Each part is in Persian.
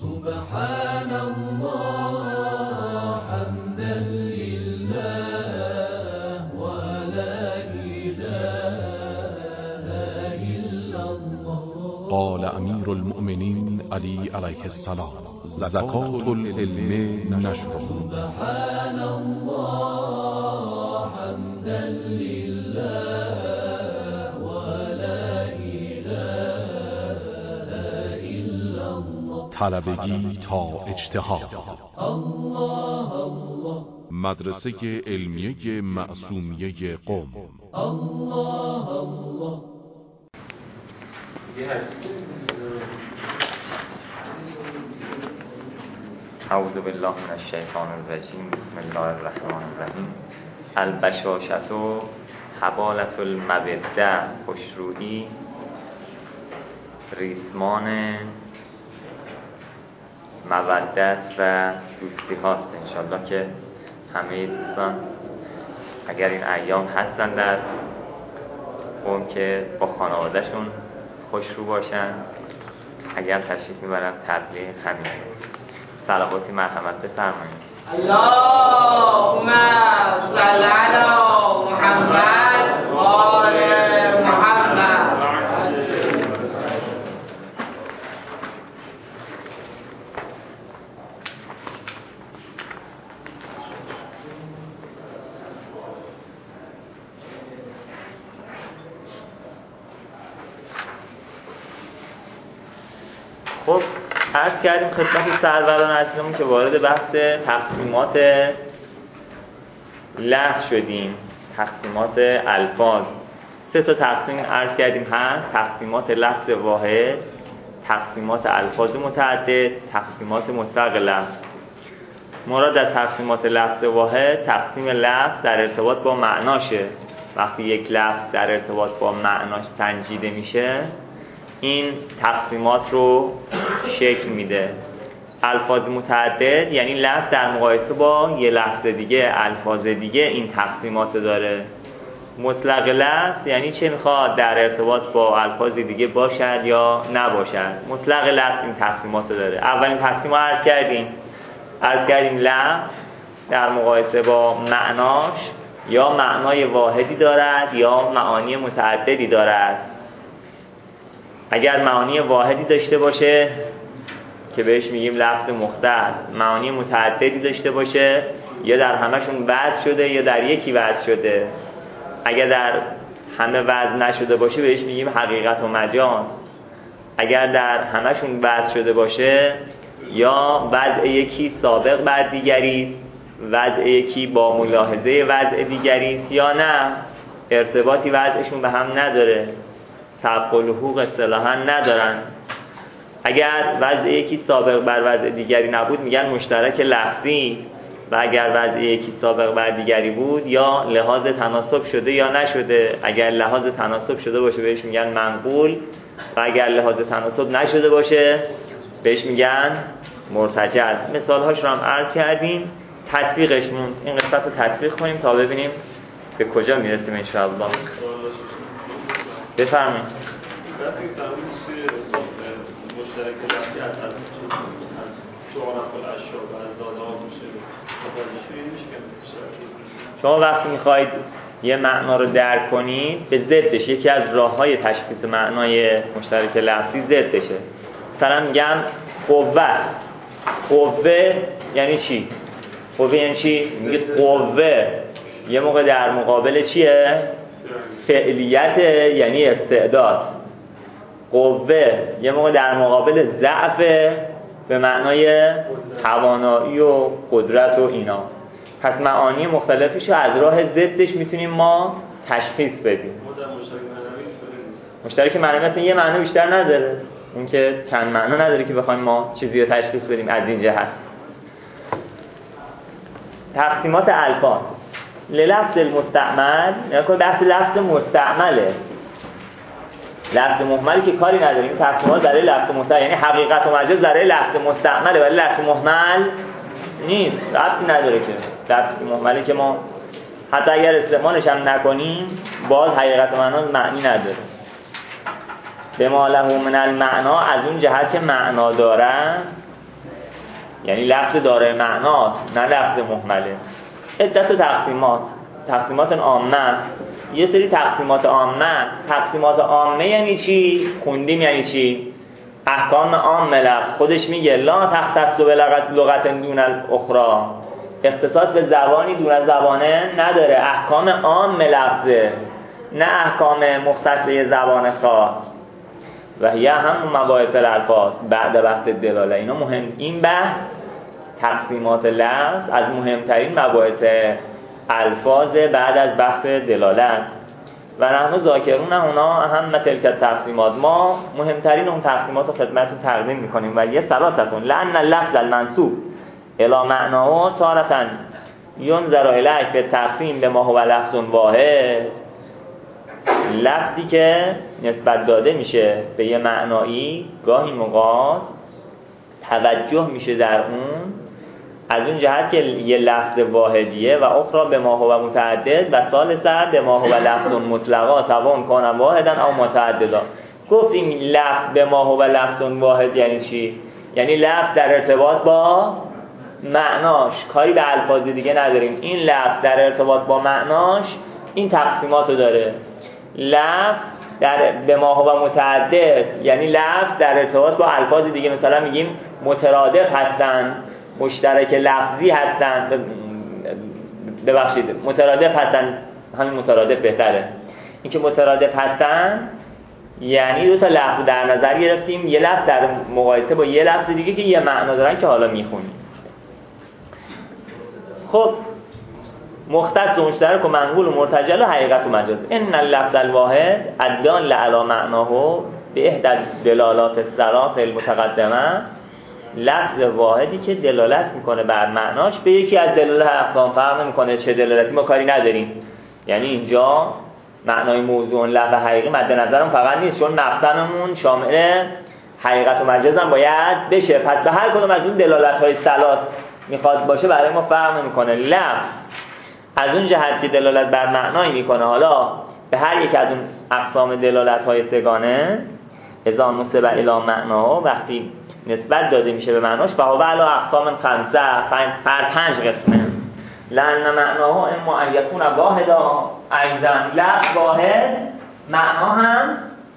سبحان الله حمدا لله ولا إله إلا الله. قال امیر المؤمنین علی علیه السلام: زکات العلم نشره. سبحان الله حمدا لله ولا إله إلا الله. طلبگی تا اجتهاد. الله الله. مدرسه علمیه معصومیه قم. الله الله. اعوذ بالله من الشیطان الرجیم. بسم الله الرحمن الرحیم. البشاشة حبالة الموده. خوشرویی ریسمان مودت و دوستی هاست. انشالله که همه دوستان اگر این ایام هستن در قوم که با خانوادهشون خوشرو باشن، اگر تشریف میبرن تبلیغ همین صلواتی مرحمت بفرمایید. اللهم صل علی محمد و آل محمد. خب عرض کردیم خدمت سروران عزیزمون که وارد بحث تقسیمات لفظ شدیم، تقسیمات الفاظ. 3 تا تقسیم عرض کردیم هست: تقسیمات لفظ واحد، تقسیمات الفاظ متعدد، تقسیمات مطلق لفظ. مراد از تقسیمات لفظ واحد تقسیم لفظ در ارتباط با معناشه. وقتی یک لفظ در ارتباط با معناش سنجیده میشه، این تقسیمات رو شکل میده. الفاظ متعدد یعنی لفظ در مقایسه با یه لفظ دیگه، الفاظ دیگه این تقسیمات داره. مطلق لفظ یعنی چه میخواد در ارتباط با الفاظ دیگه باشد یا نباشد. مطلق لفظ این تقسیمات داره. اولین تقسیم رو عرض کردیم لفظ در مقایسه با معناش یا معنای واحدی دارد یا معانی متعددی دارد. اگر معانی واحدی داشته باشه که بهش میگیم لفظ مختص، معانی متعددی داشته باشه یا در همشون وضع شده یا در یکی وضع شده. اگر در همه وضع نشده باشه بهش میگیم حقیقت و مجاز. اگر در همشون وضع شده باشه یا وضع یکی سابق بر دیگری، وضع یکی با ملاحظه وضع دیگری، یا نه ارتباطی وضعشون به هم نداره، سبق و لحوق اصطلاحاً ندارن. اگر وضع یکی سابق بر وضع دیگری نبود میگن مشترک لفظی، و اگر وضع یکی سابق بر دیگری بود یا لحاظ تناسب شده یا نشده. اگر لحاظ تناسب شده باشه بهش میگن منقول، و اگر لحاظ تناسب نشده باشه بهش میگن مرتجل. مثالهاش رو هم عرض کردیم. تطبیقش موند. این قسمت رو تطبیق کنیم تا ببینیم به کجا میرسیم انشاءالله. بفرمایید. وقتی فرمودید مشترک لفظی از شعارات الاشیاء و از داده ها میشه متوجه میشه که شما وقتی میخواید یه معنا رو درک کنید به ضدش، یکی از راه‌های تشخیص معنای مشترک لفظی ضدشه. مثلا میگم قوه یعنی چی؟ قوه یعنی چی؟ میگید قوه یه موقع در مقابل چیه؟ فعلیت یعنی استعداد. قوه یه موقع در مقابل ضعف به معنای توانایی و قدرت و اینا. پس معانی مختلفش رو از راه ضدش میتونیم ما تشخیص بدیم. مشترک معنوی مثلا یه معنی بیشتر نداره، اون که چند معنا نداره که بخوایم ما چیزی رو تشخیص بدیم از این جهت. تقسیمات الفاظ للفظ المستعمل، یعنی بحث لفظ مستعمله. لفظ مهملی که کاری نداریم. تقسیمات برای لفظ مستعمل یعنی حقیقت و مجاز برای لفظ مستعمله، ولی لفظ مهمل نیست، ربطی نداره که لفظ مهملی که ما حتی اگر استعمالش هم نکنیم باز حقیقت و معنی نداره. به ما له من المعنا، از اون جهت که معنا دارن یعنی لفظ داره معناست، نه لفظ مهمله. عدت تقسیمات عامه. یه سری تقسیمات عامه یعنی چی؟ خوندیم یعنی چی؟ احکام عام لفظ خودش میگه لا تختص بلغت دون الاخرى، اختصاص به زبانی دون از زبانه نداره، احکام عام لفظه نه احکام مختص زبان خاص. و هی هم مباحث الالفاظ بعد بحث دلاله. اینا مهم، این بحث تقسیمات لفظ از مهمترین مباحث الفاظ بعد از بحث دلالت. و نحن ذاکرون اونا اهم تلک تقسیمات، ما مهمترین اون تقسیمات رو خدمتتون تقدیم میکنیم. و یه ثلاثتون لأن اللفظ المنسوب الی معناه تارة ینظر الیه به تقسیم به ما هو لفظ واحد، لفظی که نسبت داده میشه به یه معنایی گاهی موقات توجه میشه در اون از اون جهت که یه لفظ واحدیه و اخرى به ما هو متعدد و ثالثا به ما هو لفظ مطلقا سواء کان واحدا او متعددا. گفتیم لفظ به ما هو لفظ واحد یعنی چی؟ یعنی لفظ در ارتباط با معناش، کاری به الفاظ دیگه نداریم، این لفظ در ارتباط با معناش این تقسیماتو داره. لفظ در به ما هو متعدد یعنی لفظ در ارتباط با الفاظ دیگه، مثلا میگیم مترادف هستن، مشترک لفظی هستن، ببخشید مترادف هستن، همین مترادف بهتره. این که مترادف هستن یعنی دو تا لفظ در نظر گرفتیم، یه لفظ در مقایسه با یه لفظ دیگه که یه معنا دارن که حالا میخونیم. خب مختص و مشترک و منقول و مرتجل و حقیقت و مجاز. ان اللفظ الواحد الدال علی معناه به احدى دلالات الثلاث المتقدمه، لفظ واحدی که دلالت میکنه بر معناش به یکی از دلالات اقسام، فرق نمیکنه چه دلالتی، ما کاری نداریم. یعنی اینجا معنای موضوع لفظ حقیقی مد نظرم فقط نیست، چون مقصدمون شامل حقیقت و مجاز هم باید بشه، پس به هر کدوم از اون دلالت‌های ثلاث میخواد باشه برای ما فرق نمیکنه. لفظ از اون جهت که دلالت بر معنایی میکنه، حالا به هر یک از اون اقسام دلالت‌های سگانه اذا نسب الی معناه، وقتی نسبت داده میشه به معناش، فهو علی اقسام خمسه، بر 5 قسمه. لأن معناه اما ان یکون واحدا، ایضا لفظ واحد، معنا هم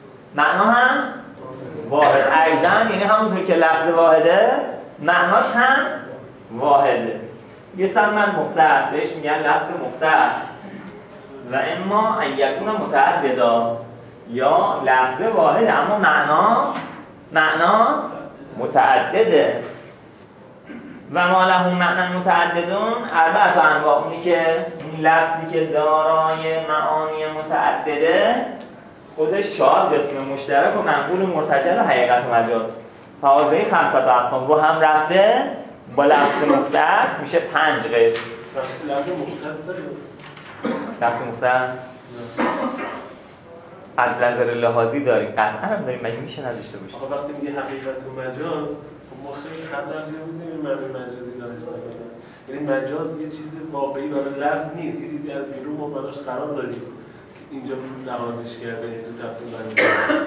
واحد، ایضا یعنی همونطور که لفظ واحده معناش هم واحده. یه سمن مختص بهش میگن لفظ مختص. و اما ان یکون متعددا، یا لفظ واحد اما معنا متعدده. و ما له معنی متعددون اربعه انواع، اونی که این لفظی که دارای معانی متعدده خودش 4 قسم، مشترک و منقول و مرتجل و حقیقت و مجاز. فاضله 5 اقسام رو هم رفته با لفظ مختص میشه 5 قسم. لفظ مختص داریم؟ لفظ مختص از نظر لحاظی داریم، قطعا هم داریم، مگه میشه نداشته باشیم؟ آقا وقتی میگه حقیقت و مجاز، ما خیلی خط درجه بودیم معنی مجازی داشته باشیم. یعنی مجاز یه چیز واقعی برای لفظ نیست، یه چیزی از بیرون ما براش قرار داریم که اینجا لحاظش کرده تو تفسیر بندی.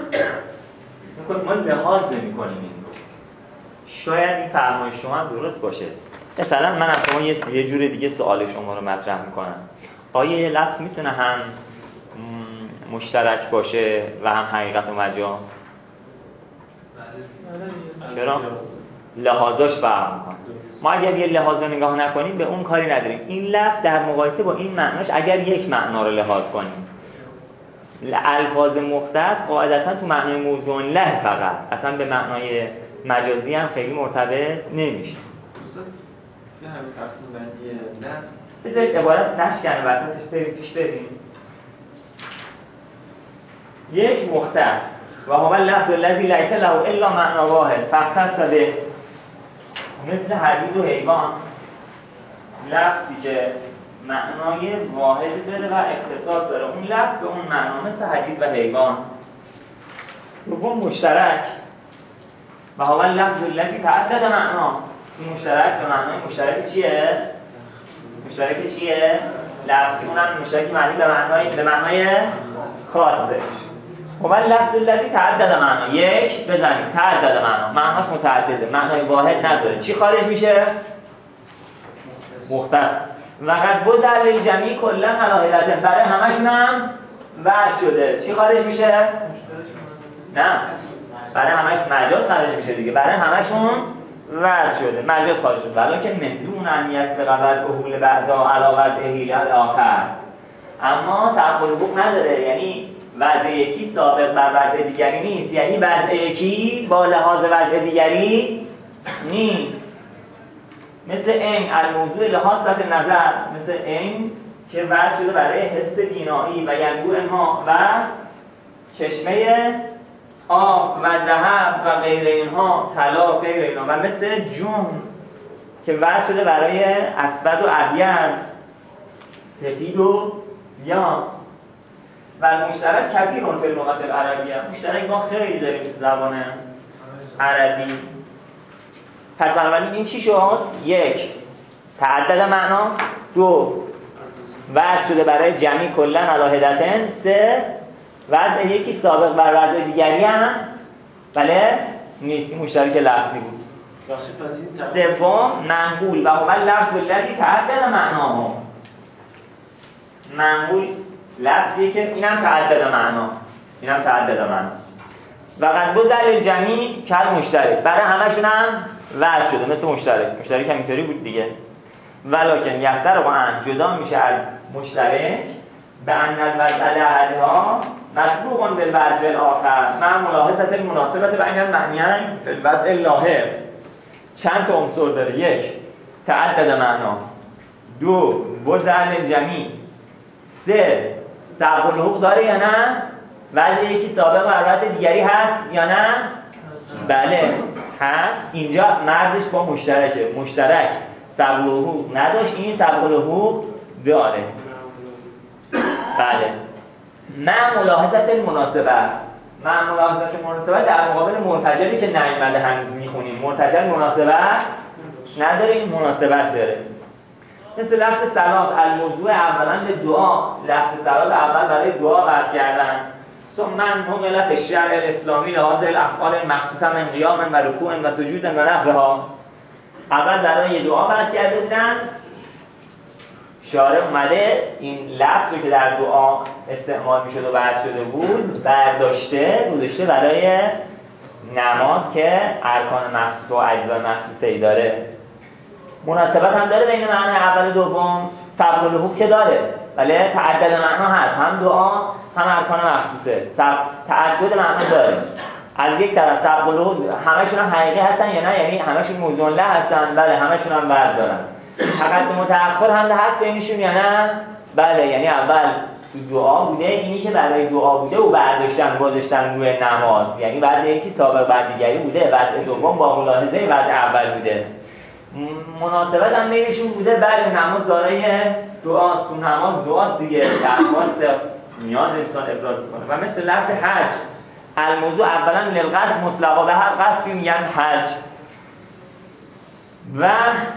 ما لحاظ نمی‌کنیم این رو. شاید این فرمایش شما هم درست باشه. مثلا من از شما یه جور دیگه سوال شما رو مطرح می‌کنم. آیا یه لفظ میتونه هم مشترک باشه و هم حقیقت و مجاز؟ چرا؟ لحاظاش فرق میکنه. ما اگر یه لحاظ رو نگاه نکنیم به اون کاری نداریم. این لفظ در مقایسه با این معناش اگر یک معنا رو لحاظ کنیم، الفاظ مختص قاعدتا تو معنای موضوع له فقط، اصلا به معنای مجازی هم خیلی مرتبط نمیشه. یه همین تقسیم بندی لفظ بذارید عبارت نشکنه وسطش پیش بریم. یک مختص و هو اللفظ الذي ليس له الا معنى واحد فاختص به، مثل حدید و حیوان، لفظی که معنای واحد داره و اختصاص داره، اون لفظ به اون معنا، مثل حدید و حیوان. دوم مشترک و هو اللفظ الذي تعدد معنا، این مشترک به معنای مشترک چیه؟ لفظی، اونم مشترک معنی به معنای خاصه. و لفظ الذی تعدد معنا، یک بزنید تعدد معنا، معناش متعدده، معنای واحد نداره. چی خارج میشه؟ مختص. و قد بذل للجمیع کلا علی حدت، برای همشون هم وضع شده. چی خارج میشه؟ نه، برای همش مجاز خارج میشه دیگه، برای همشون وضع شده، مجاز خارج شده. ولی که مدون انیت به قبض اهول بعضا علاوت اهیل آخر، اما تعقل حقوق نداره، یعنی وضع یکی سابق بر وضع دیگری نیست، یعنی وضع یکی با لحاظ وضع دیگری نیست. مثل این الموضوع لحاظ نظر، مثل این که وضع شده برای حس بینایی و ینبوع ما و چشمه آب و ذهب و غیر اینها، طلا غیر اینها، و مثل جون که وضع شده برای اسود و ابیض، سفید و سیاه. و مشترک کثیر اون فی اللغت العربیه، مشترک ما خیلی داریم تو زبان عربی. پس بنابراین این چی شد؟ یک، تعدد معنا. دو، وضع شده برای جمعی کلا علی حدتن. سه، وضع یکی سابق بر وضع دیگری هم بله نیست، مشترک لفظی بود. سوم، منقول و هو لفظ الذی تعدد معناه. منقول لفظی که اینم تعدد معنا، اینم تعدد معنا. و قد بذل الجمیع کل مشترک، برای همشون هم وضع شده مثل مشترک. مشترک هم اینطوری بود دیگه. ولکن یفتر و ان جدا میشه از مشترک به ان الوضع لحدها مسبوق بالوضع الاخر مع ملاحظه المناسبت بین المعنیین فی الوضع اللاحق. چند تا عنصر داره؟ یک، تعدد معنا. دو، بذل الجمیع. سه، سبق الحقوق داره یا نه؟ وضع یکی سابق بر وضع دیگری هست یا نه؟ بله هست. اینجا مرزش با مشترکه. مشترک سبق الحقوق نداشت، این سبق الحقوق داره. بله. مع ملاحظت المناسبه، مع ملاحظت المناسبه در مقابل مرتجلی که نیامده هنوز میخونیم. مرتجل مناسبت نداره، این مناسبت داره. مثل لفظ صلات، الموضوع اولا به دعا، لفظ صلات اول برای دعا قرار کردن. ثم من مقلت الشرع الاسلامی لحاظ الافعال مخصوصا من قیام و رکوع و سجود و نحوها، اول برای دعا قرار کرده بودن. شارع اومده این لفظ رو که در دعا استعمال میشد و بعد شده بود برداشته گذاشته برای نماز که ارکان مخصوص و اجزای مخصوصی داره. مناسبت هم داره بین معنی اول و دوم. سبق الحقوق که داره، ولی تعدد معنا هست، هم دعا هم ارکان مخصوصه. تعدد معنا داره. از یک طرف سبق الحقوق همشون هم حقیقی هستن یا نه؟ یعنی همشون موضوع له هستن؟ بله همشون هم ورد دارن. فقط متأخر هم هست بینشون یا نه؟ بله، یعنی اول تو دعا بوده، اینی که برای دعا بوده و برداشتن گذاشتن روی نماز، یعنی بعد یکی سابق بعد دیگری بوده، بعد دوم با ملاحظه بعد اول بوده. مناسبت هم بینشون بوده. بله نماز دارای دعاست، تو نماز دعاست دیگه، درخواست نیاز انسان ابراز کنه. و مثل لفظ حج، الموضوع اولا للقصد مطلقا، به هر قصدی میگن حج. و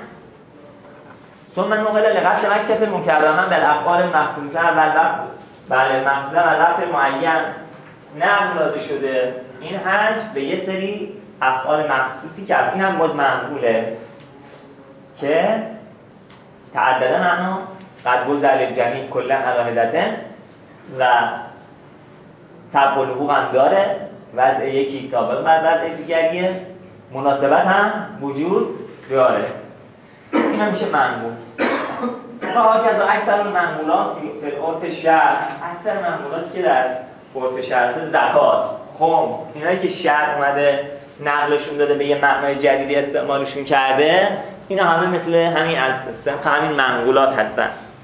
ثم نقل لقصد مکه المکرمه بالافعال المخصوصه و لفظ بله مخصوصه و لفظ معین نقل داده شده. این حج به یه سری افعال مخصوصی که این هم باز منقوله که تعدد معنا، قد بذل الجمیع کلا علی حدتن و سبق الحقوق هم داره، وضع یکی سابق بر وضع دیگریه، مناسبت هم وجود داره. این هم میشه منقول. فهاکذا اکثر المنقولات فی عرف شرع، اکثر منقولات که در عرف شرع، زکات، خمس، اینایی که شرع اومده نقلشون داده به یه معنای جدیدی استعمالشون کرده، اینا همه مثل همین همین منقولات هستن.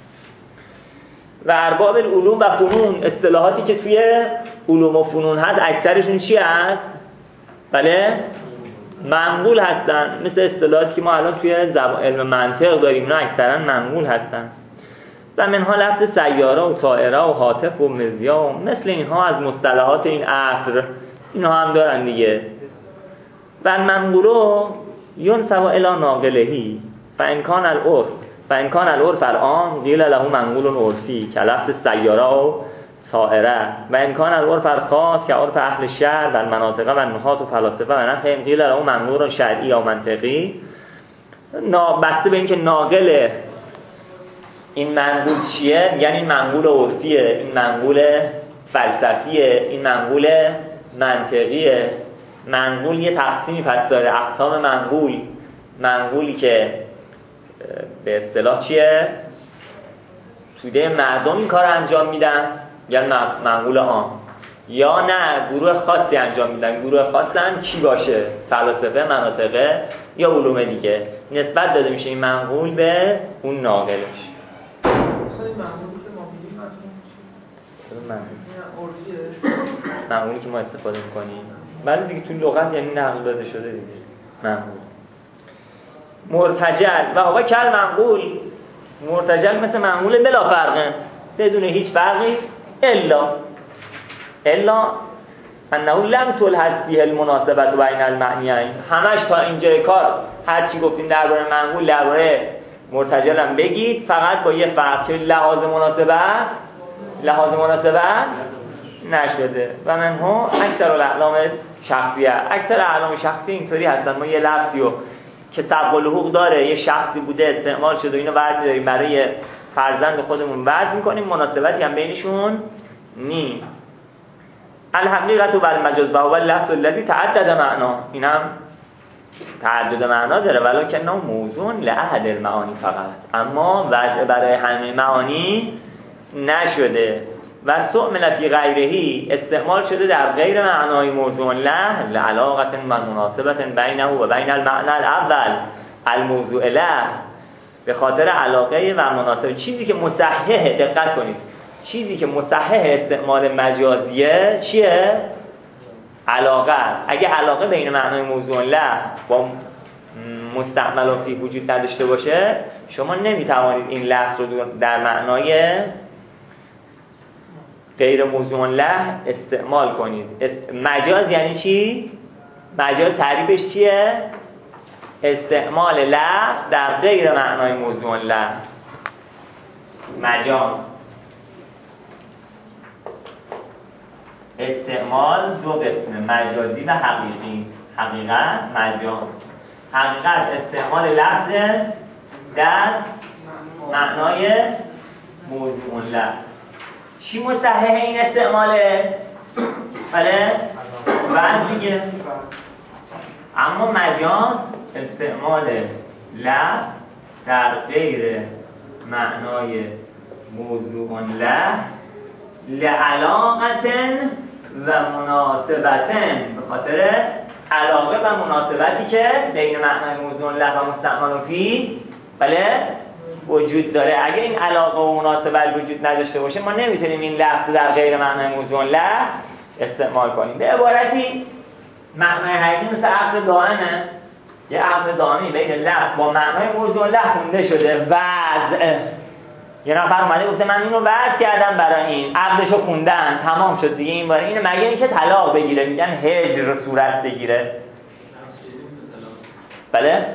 و ارباب العلوم و فنون، اصطلاحاتی که توی علوم و فنون هست اکثرشون چی هست؟ بله منقول هستن. مثل اصطلاحاتی که ما الان توی علم منطق داریم، اینا اکثرا منقول هستن. و منها لفظ سیاره و طائره و هاتف و مزیا و مثل اینها از مصطلحات این عصر، اینها هم دارن دیگه. و منقولو ینسب الی ناقلهی فان کان العرف الان قیل له منقول عرفی که لفظ سیاره و طائره و امکان از عرف الخاص که عرف اهل شهر در مناطق و نحات و فلاسفه و نحوهم قیل له منظور شرعی یا منطقی، بسته به اینکه ناقل این منقول چیه، یعنی این منقول عرفیه، این منقول فلسفیه، این منقول منطقیه. منقول یه تقسیمی پس داره، اقسام منقولی که به اصطلاح چیه؟ توده مردم این کار انجام میدن، یعنی منقول عام، یا نه گروه خاصی انجام میدن. گروه خاصی هم کی باشه؟ فلاسفه، مناطقه یا علوم دیگه. نسبت داده میشه این منقول به اون ناقلش. مثلا این منقولی که ما میگیم منقولی که ما استفاده میکنیم ولی دیگه تو لغت یعنی نقل داده شده دیگه. منقول مرتجل و هو کل منقول، مرتجل مثل منقول بلا فرقه، بدون هیچ فرقی، الا انه لم تلحظ فیه المناسبت بین المعنیین. همش تا اینجای کار هر چی گفتیم درباره منقول درباره مرتجل هم بگید، فقط با یه فرق که لحاظ مناسبت نشده. و منها اکثر الاعلام شخصیه، اکثر اعلام شخصی اینطوری هستن. ما یه لفظی رو که سبق الحقوق داره، یه شخصی بوده استعمال شده، اینو ورد داریم برای فرزند خودمون ورد میکنیم، مناسبتی هم بینشون نیست. الحقیقت و المجاز و هو اللفظ الذی تعدد معنا، اینم تعدد معنا داره، ولکن موضوع لاحد المعانی فقط، اما وضع برای همه معانی نشده. و استعمل فی غیرهی، استعمال شده در غیر معنای موضوع له لعلاقت و مناسبت بینه و بین المعنى الاول الموضوع له، به خاطر علاقه و مناسبت. چیزی که مصحح، دقت کنید، چیزی که مصحح استعمال مجازیه چیه؟ علاقه. اگه علاقه بین معنای موضوع له با مستعمل فی وجود نداشته باشه، شما نمیتوانید این لفظ رو در معنای غیر موضوع له استعمال کنید. مجاز یعنی چی؟ مجاز تعریفش چیه؟ استعمال لفظ در غیر معنای موضوع له. مجاز استعمال دو قسمه، مجازی و حقیقی. حقیقت، مجاز. حقیقت استعمال لفظ در معنای موضوع له. چی مصحح این استعماله؟ بله؟ بعد دیگه. اما مجاز استعمال لفظ در غیر معنای موضوع له لعلاقت و مناسبت، به خاطر علاقه و مناسبتی که بین معنای موضوع له و مستعمل فی بله وجود داره. اگه این علاقه و مناسبت وجود نداشته باشه، ما نمیتونیم این لفظ در غیر معنای موضوع له استعمال کنیم. به عبارتی معنای حقیقی مثل عقد دائمه، یه عقد دائمی بین لفظ با معنای موضوع له خونده شده. وضع، یه نفر اومده گفته من اینو وضع کردم برای این، عقدشو خوندن، تمام شد دیگه. این باره اینه مگه اینکه طلاق بگیره، میگن هجر صورت بگیره. بله؟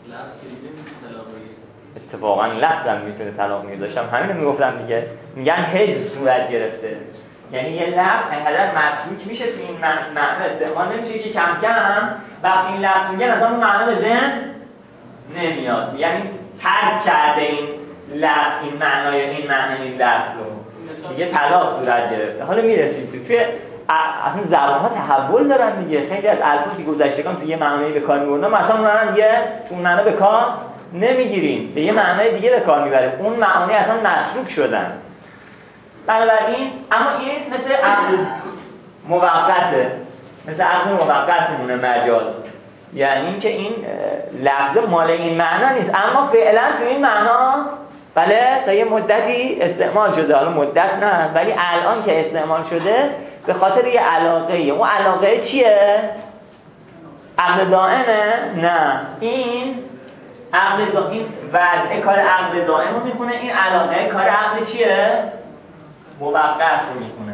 اتفاقا لفظ هم میتونه طلاق میگیره، داشتم همینو میگفتم دیگه. میگن هجر صورت گرفته، یعنی یه لفظ اینقدر مشکوک میشه تو این معنی استعمال نمیشه که کم کم وقتی این لفظ میگن اصلا اون معنی به ذهن نمیاد، یعنی ترک کرده این لفظ این معنای این معنی این لفظ رو، دیگه طلاق صورت گرفته. حالا میرسیم توی اصلا زبان‌ها تحول دارن دیگه. خیلی از الفاظی گذشتگان توی یه معنی به کار می‌بردن، مثلا اونها دیگه اون معنی به کار نمیگیریم، به یه معنای دیگه به کار میبریم، اون معانی اصلا متروک شدن. بنابراین اما این مثل عقد موقته، مثل عقد موقت میمونه مجاز، یعنی که این لفظ مال این معنا نیست، اما فعلا تو این معنا بله تا یه مدتی استعمال شده. حالا مدت نه، ولی الان که استعمال شده به خاطر یه علاقه‌ای. اون علاقه چیه؟ عقد دائمه؟ نه، این عقد دائم وضع کار عقد دائم رو میخونه، این علاقه کار عقد چیه؟ موقت رو میخونه.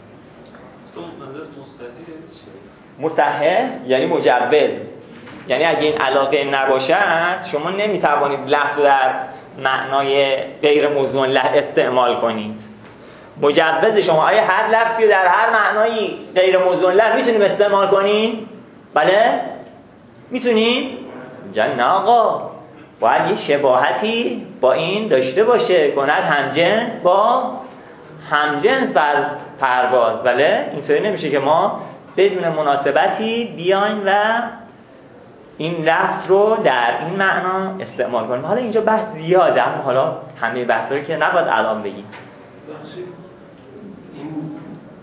مصحح یعنی مجوز، یعنی اگه این علاقه نباشد شما نمیتوانید لفظ در معنای غیر موضوع له استعمال کنید. مجوز شما آیا هر لفظی در هر معنایی غیر موضوع لفظ میتونیم استعمال کنیم؟ بله؟ میتونیم؟ نه آقا، باید یه شباهتی با این داشته باشه، کند همجنس با همجنس بر پرواز. بله؟ اینطوری نمیشه که ما بدون مناسبتی بیاین و این لفظ رو در این معنا استعمال کنیم. حالا اینجا بحث زیاده، اما حالا همه بحثا رو که نباید الان بگیم. بخشید این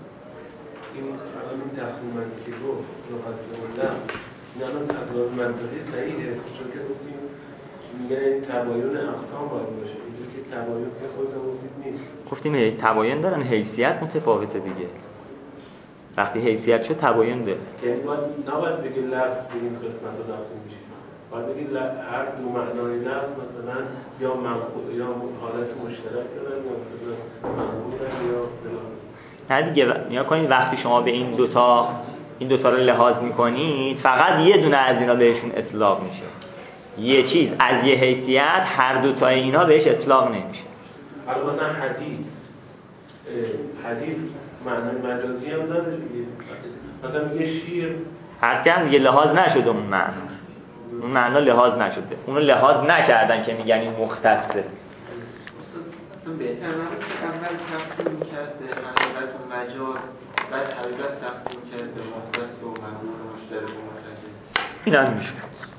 تقسیم بندی که گفت لغت موندم این الان تباین منطقی صحیحه، چون که گفتیم میگن این تباین اقسام باید باشه، اینجا که تباین که خودتون گفتید نیست. گفتیم تباین دارن، حیثیت متفاوته دیگه. وقتی حیثیت شد تباین داره. یعنی نباید بگید لفظ به این قسمت رو تقسیم میشه، باید بگید هر دو معنای لفظ مثلا یا منقول یا حالت مشترک دارن یا مثلا منقولن یا فلان. نه دیگه نیا کنید وقتی شما به این دوتا رو لحاظ میکنید فقط یه دونه از اینا بهشون اطلاق میشه. یه چیز از یه حیثیت هر دوتای اینا بهش اطلاق نمیشه. حالا مثلا حدیث معنای مجازی هم داره دیگه. مثلا میگه شیر هرچی هم دیگه لحاظ نشده اون معنا لحاظ نشده، اونو لحاظ نکردن که میگن این مختصه. اصلا بهتر نبود که اول تقسیم میکرد به حقیقت و مجاز، بعد حقیقت تقسیم کرد به مختص و منقول و مشترک و متجز. این هم میشه.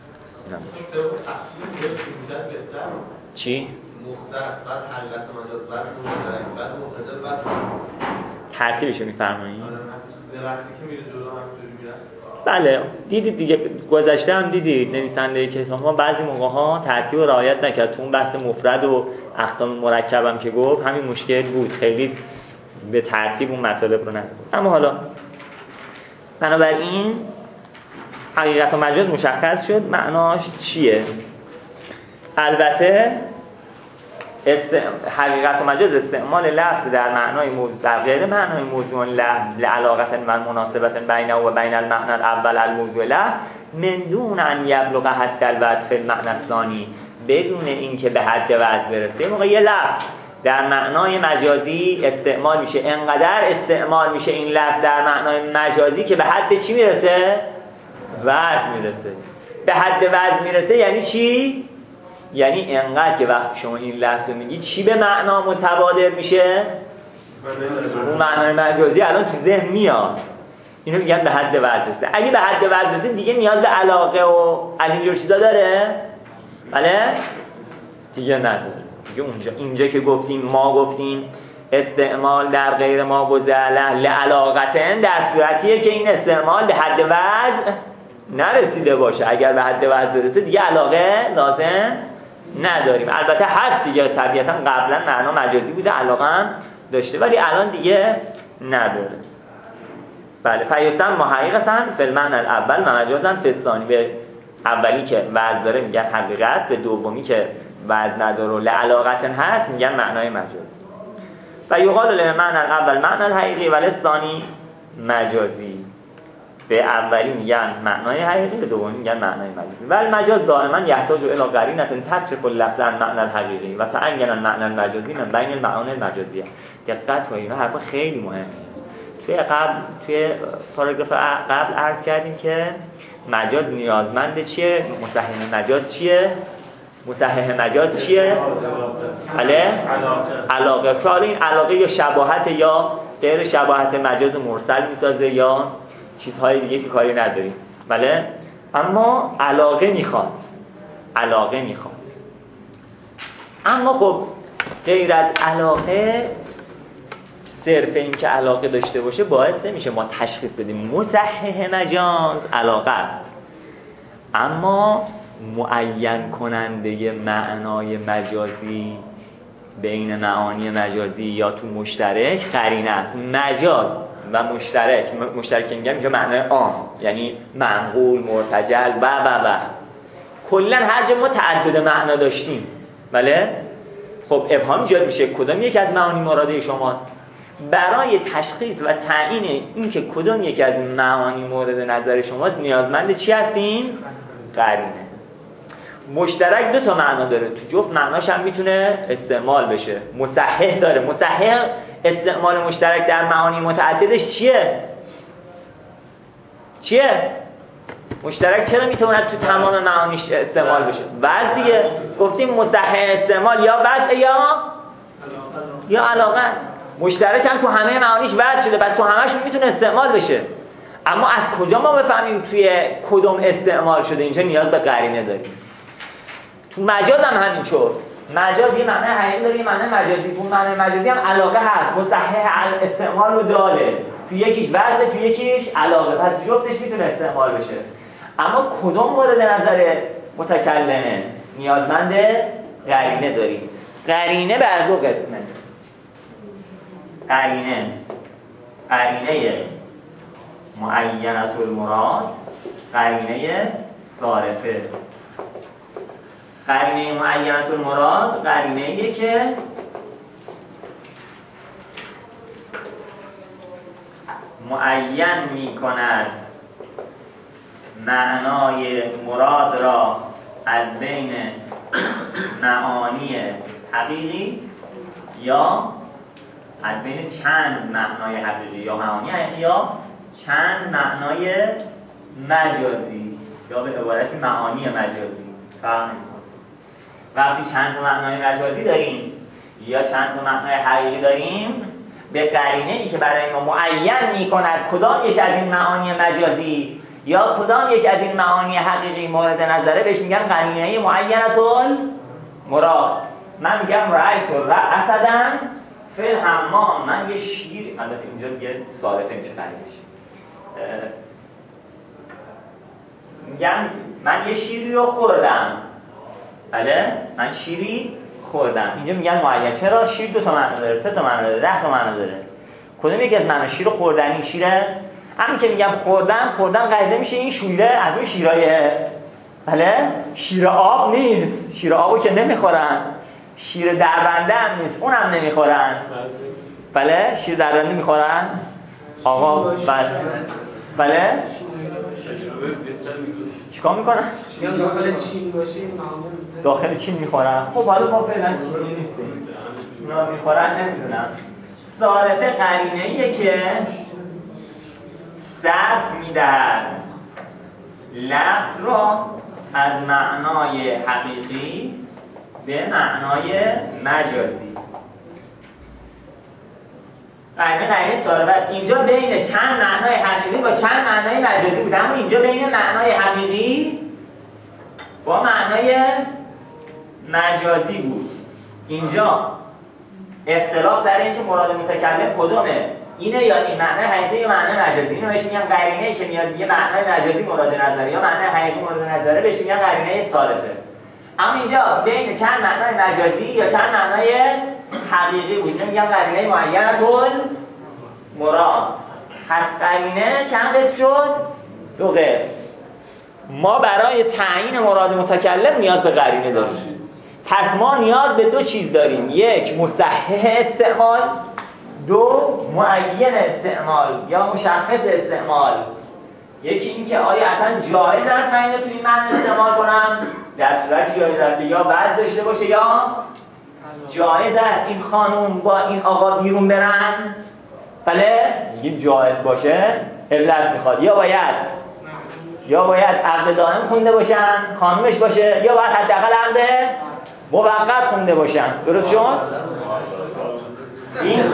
چی؟ مختص بعد حقیقت و مجاز بعد مشترک بعد متصل بعد ترتیبشو میفرمایید؟ وقتی که میره جلو همینطوری میره. بله دیدید دیگه، گذشته هم دیدید نویسنده کتاب ما بعضی موقع‌ها ترتیب رو رعایت نکرد. تو اون بحث مفرد و اقسام مرکب هم که گفت همین مشکل بود، خیلی به ترتیب اون مطالب رو نگفت. اما حالا بنابراین حقیقت و مجاز مشخص شد معناش چیه. البته حقیقت و مجاز استعمال لفظ در معنای در غیر معنای موضوع لعلاقت و مناسبت بینه و بین المعنى الاول الموضوع له من دون ان یبلغ حد الوضع فی المعنى الثانی، بدون اینکه به حد وضع برسه. موقع یه لفظ در معنای مجازی استعمال میشه، انقدر استعمال میشه این لفظ در معنای مجازی که به حد چی میرسه؟ وضع میرسه. به حد وضع میرسه یعنی چی؟ یعنی انقدر که وقتی شما این لفظ رو میگی چی به معنا متبادر میشه؟ اون معنای مجازی الان تو ذهن میاد. اینو میگن به حد وضع رسیده. اگه به حد وضع رسید دیگه نیاز به علاقه و از اینجور چیزا داره؟ بله؟ دیگه نداره. دیگه اینجا که ما گفتیم استعمال در غیر ما بزعله لعلاقتن، در صورتیه که این استعمال به حد وضع نرسیده باشه. اگر به حد وضع برسه دیگه علاقه لازم نداریم. البته هست دیگه، طبیعتا قبلا معنا مجازی بوده، علاقه هم داشته، ولی الان دیگه نداره. بله، فیستم ما حقیقتا فی المعنى الاول و مجازا فی الثانی. به اولی که وضع داره میگن حقیقت، به دومی که وضع نداره و لعلاقت هست میگن معنای مجازی. و یقال للمعنى الاول معنى الحقیقی و للثانی مجازی. به اولی میگن معنای حقیقی، به دومی میگن معنای مجازی. و المجاز دائما یحتاج الی قرینه تصرف اللفظ عن معنى الحقیقی و تعین المعنى المجازی من بین المعانی المجازیه. دقت کنید، اینا حرفا خیلی مهمه. توی پاراگراف قبل عرض کردیم که مجاز نیازمند چیه؟ مصحح مجاز چیه؟ مصحح مجاز چیه؟ بله؟ علاقه. حالا این علاقه یا شباهت یا غیر شباهت مجاز مرسل میسازه یا چیزهای دیگه که کاری نداریم. بله؟ اما علاقه میخواد. اما خب غیر از علاقه، صرف این که علاقه داشته باشه باعث نمیشه ما تشخیص بدیم مصحح مجاز علاقه است. اما معین کننده معنای مجازی بین معانی مجازی یا تو مشترک قرینه است. مجاز و مشترک میگم اینجا معنای عام، یعنی منقول، مرتجل و کلا هر جا ما تعدد معنا داشتیم. بله؟ خب ابهام ایجاد میشه کدام یکی از معانی مراده شماست. برای تشخیص و تعیین این که کدام یکی از معانی مورد نظر شماست نیازمند چی هستیم؟ قرینه. مشترک دو تا معنا داره، تو جفت معناش هم میتونه استعمال بشه. مصحح داره. مصحح استعمال مشترک در معانی متعددش چیه؟ مشترک چرا میتواند تو تمام معانیش استعمال بشه؟ وضع دیگه. گفتیم مصحح استعمال یا وضع یا علاقه است. مشترک هم تو همه معانیش وضع شده، پس تو همه‌شون میتونه استعمال بشه. اما از کجا ما بفهمیم توی کدوم استعمال شده؟ اینجا نیاز به قرینه داریم. تو مجاز هم همینطور. مجاز یه معنی حقیقی داره، یه معنی مجازی. تو معنی مجازی هم علاقه هست، مصحح استعمال رو داره. تو یکیش وضع، تو یکیش علاقه، پس جفتش میتونه استعمال بشه. اما کدوم مورد نظر متکلمه؟ نیازمند قرینه داریم. قرینه بر دو قسمه. قرینه معینة المراد، قرینه صارفه. قرینه معینة المراد قرینه‌ایه که معین می‌کند معنای مراد را از بین معانی حقیقی یا از بین چند معنای حقیقی یا معانی حقیقی یا چند معنای مجازی یا به عبارت معانی مجازی فرق می‌کنه. وقتی چند تا معنای مجازی داریم یا چند تا معنای حقیقی داریم، به قرینه‌ای که برای ما معین می‌کند کدام یک از این معانی مجازی یا کدام یک از این معانی حقیقی مورد نظره، بهش میگن قرینه معینة المراد. من میگم رأیت اسداً فی الحمام، من یه شیر، البته اینجا یه صارفه میشه قرینش، میگم من یه شیری رو خوردم. بله، من شیری خوردم. اینجا میگن معین. چرا؟ شیر 2 تا معنی داره، 3 تا معنی داره، 10 تا معنی داره. کدوم یکی از معنی؟ شیر خوردنی، شیره همین که میگم خوردن قاعده میشه این شیره از اون شیرای، بله، شیر آب نیست. شیر آبو که نمیخورن. شیر دربنده هم نیست، اونم نمیخورن. بله، شیر دربنده میخورن آقا. بله چیکار میکنن؟ داخل چین باشه داخل چین میخورن. خب حالا ما فعلا چینی نیستیم، اونا میخورن نمیدونم. صارفه قرینه‌ایه که صرف میدهد لفظ را از معنای حقیقی به معنای مجازی. قرینه صارفه اینجا بین چند معنای حقیقی با چند معنای مجازی بود، اما اینجا بین معنای حقیقی با معنای مجازی بود. اینجا اختلاف در این که مراد متکلم کدومه، اینه یا این معنای حقیقی یا معنای مجازی. اینو بهش میگن قرینه‌ای که میاد یه معنای مجازی مورد نظره یا معنای حقیقی مورد نظره، بهش میگن قرینه صارفه. اما اینجا بین چند معنای مجازی یا چند معنای حقیقی بود، میگن قرینه معینة المراد. پس قرینه چند قسم شد؟ 2 قسم. ما برای تعیین مراد متکلم نیاز به قرینه داریم. پس ما نیاز به 2 چیز داریم: 1 مصحح استعمال، 2 معین استعمال یا مشخص استعمال. یکی این که آیا اصلا جایز است من اینو توی این معنی استعمال کنم، در صورتی جایز است یا وضع داشته باشه، یا جایز است این خانوم با این آقا بیرون برن. بله میگیم جایز باشه علت میخواد، یا باید عقد دائم خونده باشن خانومش باشه، یا باید حداقل عقد موقت خونده باشن. درست شد؟ این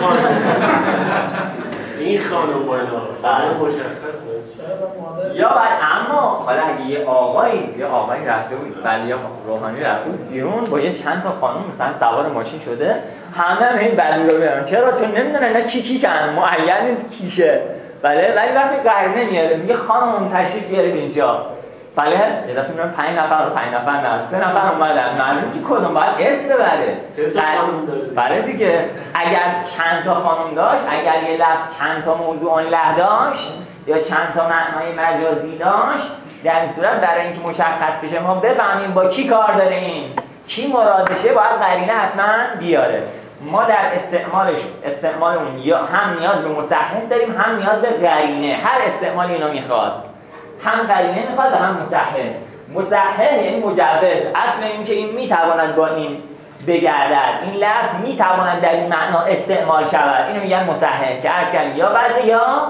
خانوم با اینا مشخص نیست. یا باید، اما حالا اگه یه آقایی رفته بود، بله یا روحانی رفته بود بیرون با یه چند تا خانوم مثلا سوار ماشین شده، همه این بلی رو بیارن. چرا؟ چون نمیدونن اینا کیشن، معین نیست کیشه. بله، ولی وقتی قرینه میاره میگه خانم تشریف بیارید اینجا، بله یه دفعه میرن 5 نفر 3 نفر اومدن، معلومه که کدوم باید اسم ببره. بله دیگه، اگر چند تا خانم داشت، اگر یه لفظ چند تا موضوع آنله داشت یا چند تا معنای مجازی داشت، در این صورت برای اینکه مشخص بشه ما بفهمیم با کی کار داریم، کی مراد بشه، باید قرینه حتما بیاره. ما در استعمالمون یا هم نیاز به مصحح داریم، هم نیاز به قرینه. هر استعمالی اینو میخواد، هم قرینه میخواد و هم مصحح. مصحح یعنی مجوز. اصل این که این میتواند با این بگردد این لفظ میتواند در این معنا استعمال شود. اینو میگن مصحح که عرض کردیم یا وضع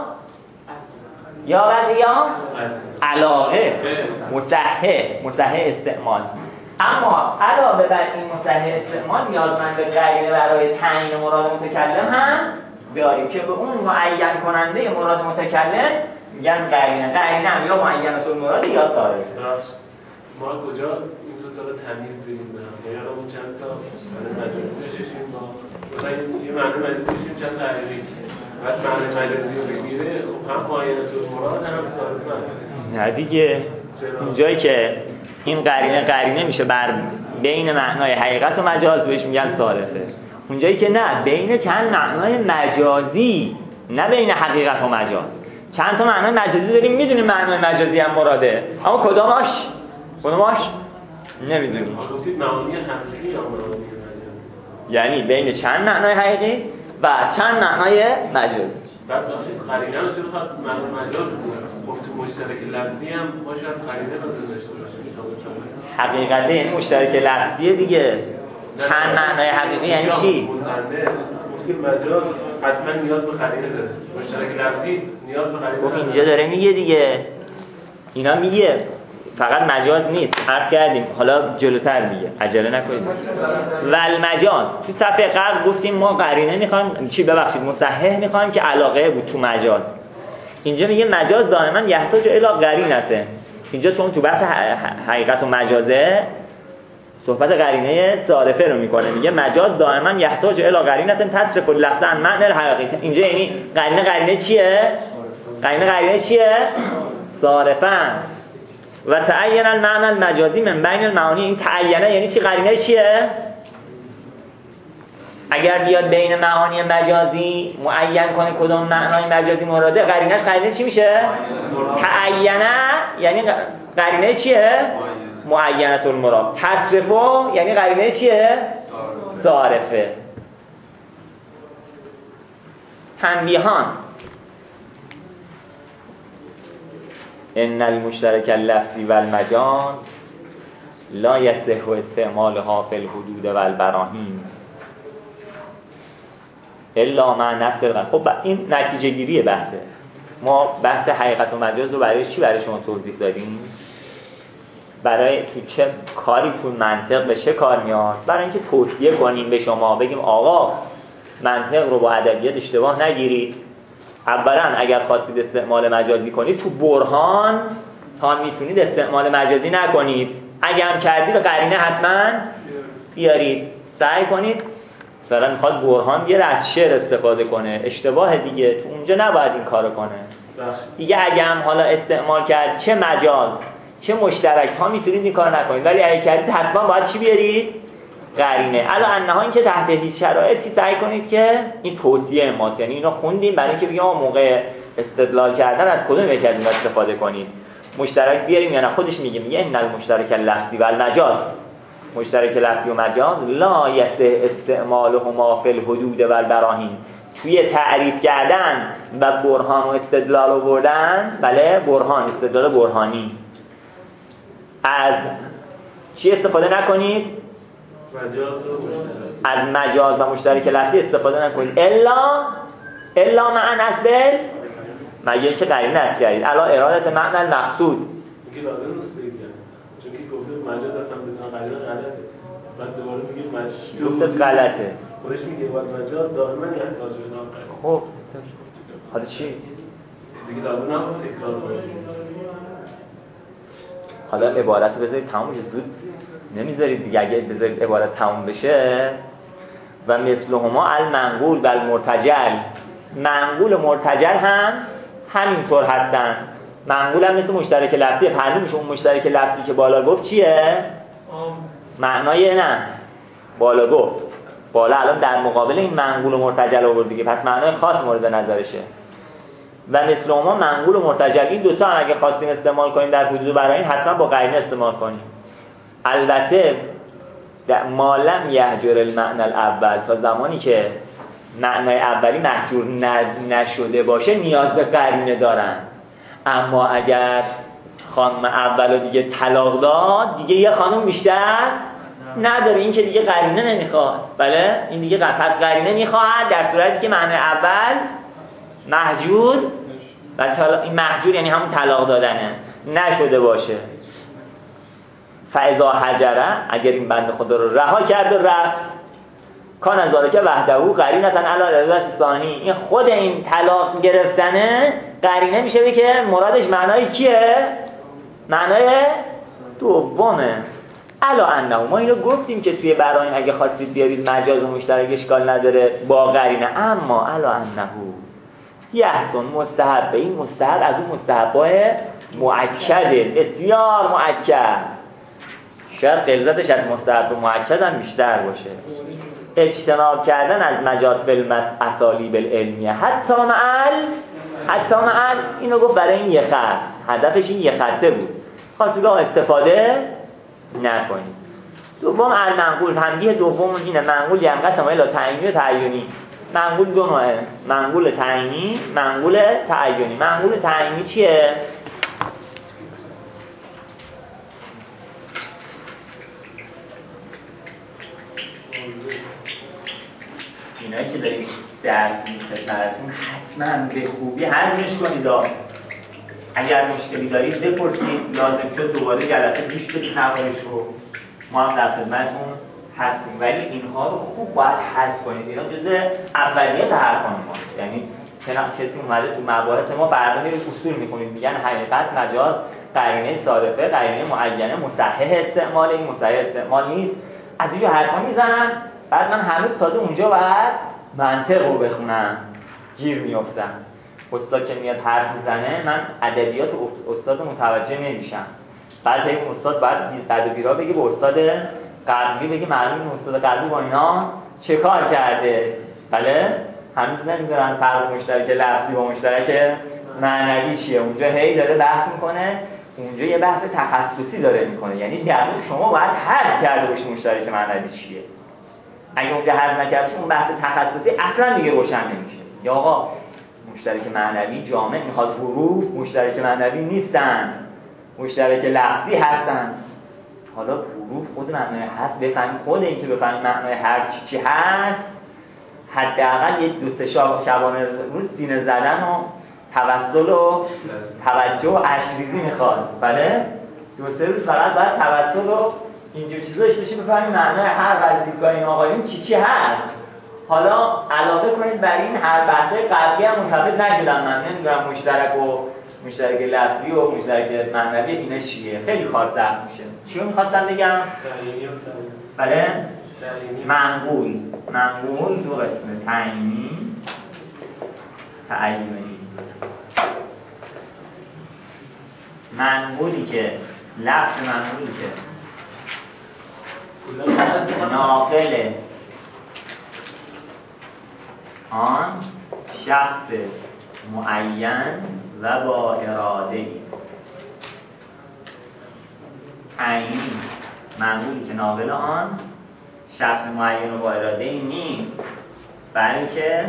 یا علاقه مصحح استعمال. اما علاوه بر این مصحح استعمال نیازمند به قرینه برای تعیین مراد متکلم هم داریم که به اون معین کننده مراد متکلم میگن قرینه هم یا معینه المراد یا صارف. ما کجا این دو تا رو تمیز بدیم به هم؟ یا اون چند تا مجازی بشیم با مثلا یه معنی مجازی بشیم چند قرینه بعد معنی مجازی رو بگیره خب هم معینه المراد هم صارف. نه دیگه اونجایی که این قرینه میشه بر بین معنای حقیقت و مجاز بهش میگن صارفه. اونجایی که نه، بین چند معنای مجازی، نه بین حقیقت و مجاز. چند تا معنای مجازی داریم میدونیم معنای مجازی هم مراده، اما کدامش نمیدونیم. گفتید معانی حقیقی یا معانی مجازی؟ یعنی بین چند معنای حقیقی و چند معنای مجازی. بعد داشتید قرینه رو چرا معنای مجاز بود؟ خب تو مشترک لفظی هم ما شاید قرینه لازم داشته باشیم. حقیقته یعنی مشترک لفظیه دیگه. چند معنای حقیقی یعنی چی؟ مشکل مجاز حتما نیاز به قرینه داره. مشترک لفظی نیاز به قرینه داره. اینجا داره میگه دیگه. اینا میگه فقط مجاز نیست. عرض کردیم حالا جلوتر میگه. عجله نکنید. والمجاز تو صفحه قبل گفتیم ما قرینه میخوایم مصحح میخوایم که علاقه بود تو مجاز. اینجا میگه مجاز دائما یحتاج الی قرینه. اینجا چون تو بحث حقیقت و مجازه صحبت قرینه صارفه رو میکنه، میگه مجاز دائما یحتاج الی قرینه تصرف اللفظ عن معنی الحقیقی. اینجا یعنی قرینه چیه؟ صارفه. و تعین المعنى المجازی من بین المعانی. این تعینه یعنی چی؟ قرینه چیه؟ اگر بیاد بین معانی مجازی معین کنه کدوم معنای مجازی مراده، قرینه چی میشه؟ تعینه یعنی قرینه چیه؟ معینه المراد. تصرفه یعنی قرینه چیه؟ صارفه. تنبیهان: ان المشترک اللفظی والمجاز لا یصح استعمالها فی الحدود والبراهین الا مع نفس القرینه. خب این نتیجه گیری بحثه. ما بحث حقیقت و مجاز رو برای شما توضیح دادیم؟ برای تو چه کاری تو منطق به چه کار میاد؟ برای اینکه توصیه کنیم به شما، بگیم آقا منطق رو با ادبیات اشتباه نگیرید. اولا اگر خواستید استعمال مجازی کنید تو برهان تا میتونید استعمال مجازی نکنید. اگر هم کردید قرینه حتما بیارید. سعی کنید مثلا میخواد برهان بیاره از شعر استفاده کنه، اشتباه دیگه، تو اونجا نباید این کارو کنه دیگه. اگه هم حالا استعمال کرد چه مجاز چه مشترک ها میتونید این کار نکنید، ولی اگه کردید حتما باید چی بیارید؟ قرینه. الا انها این که تحت هیچ شرایطی سعی کنید که این توصیه ماست، یعنی اینو خوندیم برای اینکه بگیم موقع استدلال کردن از کدوم یک از اینا استفاده کنید. مشترک بیاریم یا نه؟ خودش میگه ان المشترک اللفظی والمجاز، مشترک لفظی و مجاز لا یصح استعمالهما فی الحدود والبراهین، توی تعریف کردن و برهان و استدلال آوردن. بله، برهان، استدلال برهانی. از چی استفاده نکنید؟ از مجاز و مشترک لفظی استفاده نکنید الا معنی اصل مجاز که قرینه نصب کردید علی اراده معنی المقصود. میگه لازم نیست بگم چون که گفته مجاز اصلا بدون قرینه غلطه. بعد دوباره میگه گفتت غلطه. خودش میگه مجاز دائما یحتاج الی قرینه. خب حالا چی؟ دیگه لازم نبود تکرار کنید. حالا عبارت رو بذارید تموم بشه، زود نمیذارید دیگه. اگه بذارید عبارت تموم بشه و مثلهما المنقول و المرتجل، منقول و مرتجل هم همینطور هستن. منقول هم مثل مشترک لفظی. معلوم میشه اون مشترک لفظی که بالا گفت چیه؟ معنای نه بالا گفت، بالا الان در مقابل این منقول و مرتجل آورد دیگه، پس معنای خاص مورد نظرشه. و مثلهما منقول و مرتجل، این دو تا هم اگه خواستیم استعمال کنیم در حدود برای این حتما با قرینه استعمال کنیم. البته ما لم یهجر المعنى الاول، تا زمانی که معنای اولی محجور نشده باشه نیاز به قرینه دارن. اما اگر خانم اولو دیگه طلاق داد، دیگه یه خانم بیشتر نداره، این که دیگه قرینه نمیخواد. بله این دیگه پس قرینه میخواد در صورتی که معنی اول محجور و این محجور یعنی همون طلاق دادنه نشده باشه. فاذا هجره، اگر این بنده خدا رو رها کرد و رفت، کان از ذالک وحده قرینه علی الرضا ثانی، این خود این طلاق گرفتنه قرینه میشه که مرادش معنای کیه؟ معنای دومه. الا انه، ما اینو گفتیم که توی براین اگه خواستید بیارید مجاز و مشترک اشکال نداره با قرینه، اما الا انه یحسن مستحب، این مستحب از اون مستحبای مؤکده، بسیار مؤکد، شاید غلظتش از مستحب مؤکد هم بیشتر باشه. اجتناب کردن از مجاز بالاسالیب العلمیه حتی معل اینو گفت برای این یه خط، هدفش این یه خطه بود، خواستید استفاده نکنید. دوم المنقول، تنبیه دوم اینه، منقول ینقسم الی تعیینی و تعیینی. منقول دو نوعه، منقول تعیینی، منقول تعیینی. منقول تعیینی چیه؟ اینایی که داریم درس می‌خونید حتما به خوبی حلش کنید. اگر مشکلی دارید بپرسید، لازم شد دوباره جلسه گوش بدید نوارش رو، ما هم در خدمتتون هستیم. ولی اینها رو خوب باید حذف کنید، اینا جزء اولیات هر خانم ماست. یعنی کسی اومده تو مباحث ما برنامه اصول می‌کنید، میگن حقیقت مجاز قرینه صارفه، قرینه معینه، مصحح استعمال، این مصحح استعمال نیست، از اینجا حرفا میزنن. بعد من هنوز تازه اونجا باید منطق رو بخونم، گیر میافتم. استاد که میاد حرف میزنه من ادبیات استاد متوجه نمیشم. بعد این استاد باید بد و بیرا بگه به استاد قبلی، بگه معلوم این استاد قبلی با اینا چه کار کرده. بله هنوز نمیدونن فرق مشترک لفظی با مشترک معنوی چیه. اونجا هی داره بحث میکنه، اونجا یه بحث تخصصی داره میکنه، یعنی در شما باید حل کرده باشید مشترک معنوی چیه. اگه اونجا حل نکردید اون بحث تخصصی اصلا دیگه روشن نمیشه. یا آقا مشترک معنوی جامع میخواد حروف مشترک معنوی نیستن، مشترک لفظی هستن. حالا حروف خود معنای حرف بفهمید، خود این که بفهمید معنای حرف چی هست، حداقل یک دو سه شبانه روز سینه زدن و توسل و توجه و اشک‌ریزی میخواد. بله دو سه روز فقط باید توسل و اینجور چیزا داشته باشید بفهمید معنای هر از دیدگاه این آقایون چی هست. حالا علاوه کنید بر این هر بحثه قبلی هم مثبت نشدم، من نمیدونم مشترک لفظی و مشترک معنوی اینا چیه، خیلی کار سخت میشه. چی رو میخواستم بگم؟ بله منقول دو قسمه، تعیینی تعیینی. منقولی که لفظ منقولی که ناقل آن شخص معین و با اراده عینی، منقولی که ناقل آن شخص معین و با اراده نیست، بلکه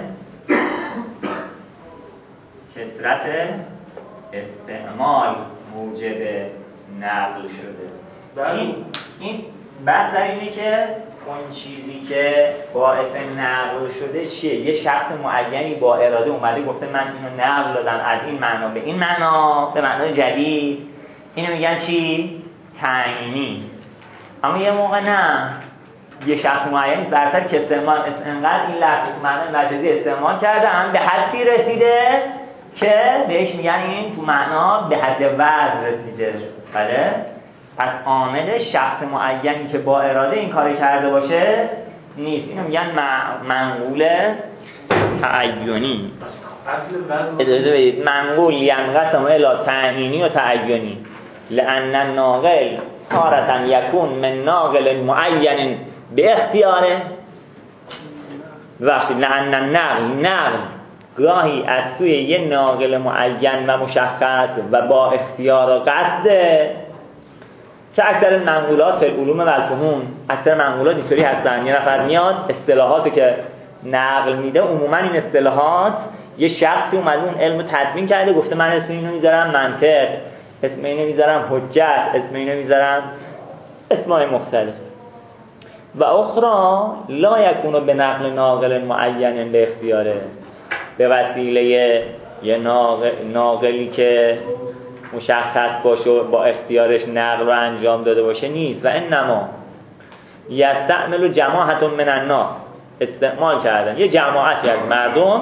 کثرت استعمال موجب نقل شده. این بحث در اینه که اون چیزی که باعث نقل شده چیه؟ یه شخص معینی با اراده اومده گفته من اینو نقل دادم از این معنا به این معنا، به معنای جدید. اینو میگن چی؟ تعیینی. اما یه موقع نه، یه شخص معینی برتر که استعمال انقدر این لفظ تو معنای مجازی استعمال کرده هم به حدی رسیده که بهش میگن این تو معنا به حد وضع رسیده. بله؟ پس عامل شخص معینی که با اراده این کار کرده باشه نیست. اینو میگن منقول تعیینی. اجازه بدید، منقول ینقسم الی تعیینی و تعیینی لأن الناقل تارة یکون من ناقل معین به اختیاره. ببخشید، لأن نقل گاهی از سوی یه ناقل معین و مشخص و با اختیار و قصده، که اکثر منقولات فی العلوم و الفنون، اکثر منقولات اینطوری هستن. یه نفر میاد اصطلاحاتو که نقل میده، عموما این اصطلاحات یه شخصی اومده اون علمو تدوین کرده، گفته من اسم اینو میذارم منطق، اسم اینو میذارم حجت، اسم اینو میذارم اسمای مختلف. و اخرى لا یکون به نقل ناقل معین به اختیاره، به وسیله یه ناقلی که مشخص باشه با اختیارش نقل رو انجام داده باشه نیست. و انما یستعمل جماعت من الناس، استعمال کردن یه جماعتی از مردم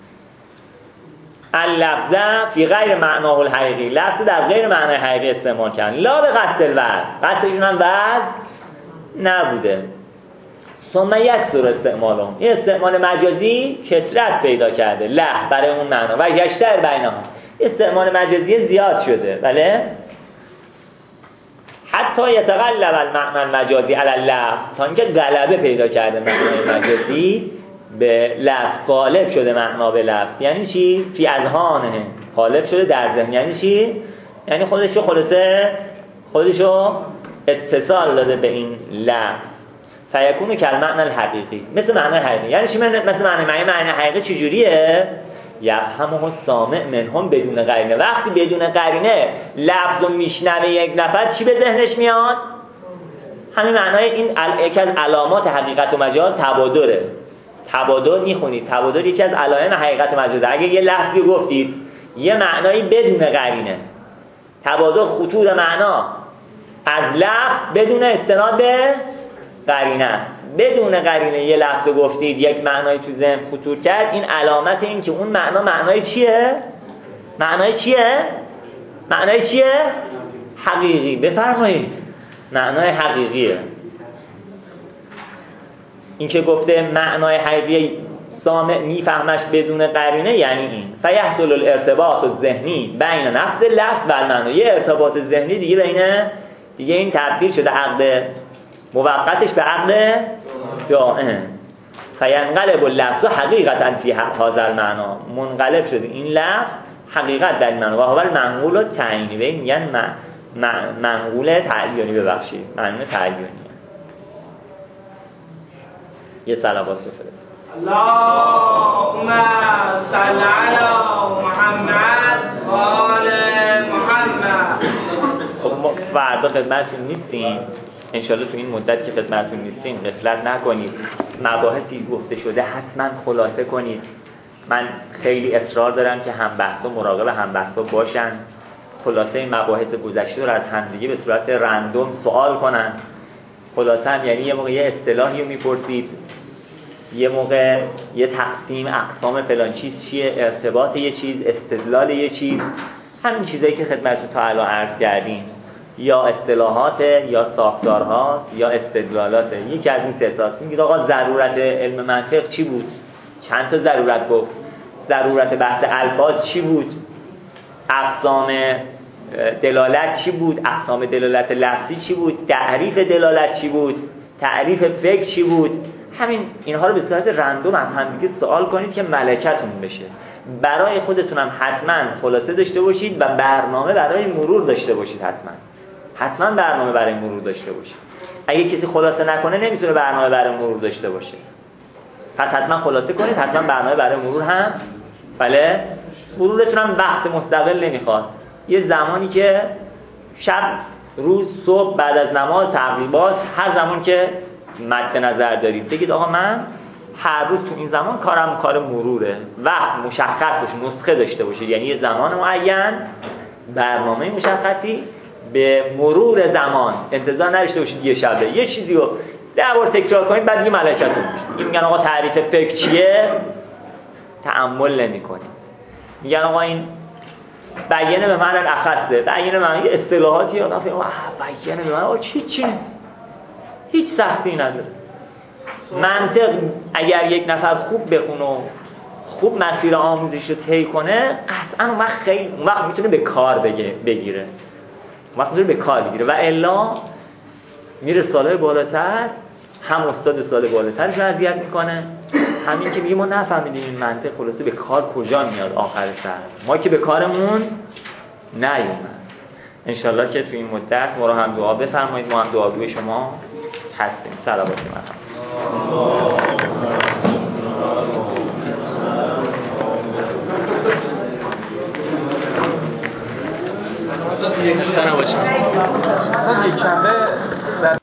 اللفظه فی غیر معناه الحقیقی، لفظ در غیر معنای حقیقی استعمال کردن، لا به قصد الوعظ، قصدشون هم وعظ نبوده. ثم یکثر استعمالهم، این استعمال مجازی کثرت پیدا کرده لح برای اون معنا و یشتر بینها، استعمال مجازی زیاد شده. بله حتی یتغلب المعنى المجازی علی اللفظ، تا اینکه غلبه پیدا کرده معنای مجازی به لفظ، غالب شده معنا به لفظ. یعنی چی؟ فی اذهانه، غالب شده در ذهن. یعنی چی؟ یعنی خودشو اتصال داده به این لفظ. فیکون کالمعنى الحقیقی، مثل معنای حقیقی. یعنی چی؟ مثل معنای حقیقی چجوریه؟ یفهمه السامع منهم بدون قرینه. وقتی بدون قرینه لفظ رو میشنوه یک نفر، چی به ذهنش میاد؟ همین معنای این یکی از علامات حقیقت و مجاز تبادره. تبادر میخونید، تبادر یکی از علائم حقیقت و مجاز. اگه یه لفظی گفتید یه معنایی بدون قرینه، تبادر خطور معنا از لفظ بدون استناد به قرینه. بدون قرینه یه لفظ گفتید یک معنایی تو ذهن خطور کرد، این علامت این که اون معنا معنای چیه؟ معنای چیه؟ حقیقی. بفرمایید معنای حقیقیه. این که گفته معنای حقیقی سامع میفهمش بدون قرینه، یعنی این فیحصل الارتباط الذهنی بین نفس لفظ و المعنی، یه ارتباط ذهنی دیگه این تبدیل شده عقد موقتش به عقد دائم. فینقلب اللفظ حقیقتا فی هذا المعنی، منقلب شده این لفظ حقیقت در این معنی. و هو المنقول التعیینی، به این میگن منقول تعیینی. ببخشید معنی تعیینی. یه صلوات بفرست. اللهم صل علی محمد و آل محمد. خب ما فردا خدمتتون نیستیم انشالله. تو این مدت که خدمتتون نیستیم غفلت نکنید، مباحثی گفته شده حتما خلاصه کنید. من خیلی اصرار دارم که همبحثا مراقب همبحثا باشن، خلاصه مباحث گذشته رو از همدیگه به صورت رندوم سوال کنن. خلاصه هم یعنی یه موقع یه اصطلاحی رو میپرسید، یه موقع یه تقسیم اقسام فلان چیز چیه، ارتباط یه چیز، استدلال یه چیز، همین چیزایی که خدمتتون تا الان عرض کردیم، یا اصطلاحات یا ساختارهاست یا استدلالات. یکی از این سه تاست. میگید آقا ضرورت علم منطق چی بود؟ چند تا ضرورت گفت؟ ضرورت بحث الفاظ چی بود؟ اقسام دلالت چی بود؟ اقسام دلالت لفظی چی بود؟ تعریف دلالت چی بود؟ تعریف فکر چی بود؟ همین اینها رو به صورت رندوم از همدیگه سوال کنید که ملکتون بشه. برای خودتون هم حتما خلاصه داشته باشید و برنامه برای مرور داشته باشید. حتما برنامه برای مرور داشته باشید. اگه کسی خلاصه نکنه نمیتونه برنامه برای مرور داشته باشه. پس حتما خلاصه کنید، حتما برنامه برای مرور هم. بله مرورتون هم وقت مستقل نمیخواد. یه زمانی که شب، روز، صبح، بعد از نماز، تقریبات، هر زمان که مد نظر دارید بگید آقا من هر روز تو این زمان کارم کار مروره. وقت مشخص باشه، نسخه داشته باشید، یعنی یه زمان معین، برنامه مشخصی. به مرور زمان انتظار نداشته باشید یه شبه یه چیزی رو 10 بار تکرار کنید بعد دیگه ملکتون میشه. این میگن آقا تعریف فکر چیه؟ تأمل نمی‌کنید. میگن آقا این بیانه به معنی اخصه، بیانه به معنی اصطلاحاتی یا نفهم بیانه به معنی چی هیچ سختی نداره. منطق اگر یک نفر خوب بخونه و خوب مسیر آموزش رو طی کنه، قطعا اون وقت میتونه به کار بگیره. و الا میره سالهای بالاتر، هم استاد سال بالاترش رو اذیت میکنه، همین که میگه ما نفهمیدیم این منطق خلاصه به کار کجا میاد آخر سر، ما که به کارمون نیومد. انشالله که تو این مدت ما رو هم دعا بفرمایید، ما هم دعاگوی شما هستیم. صلوات محمد. یک شنبه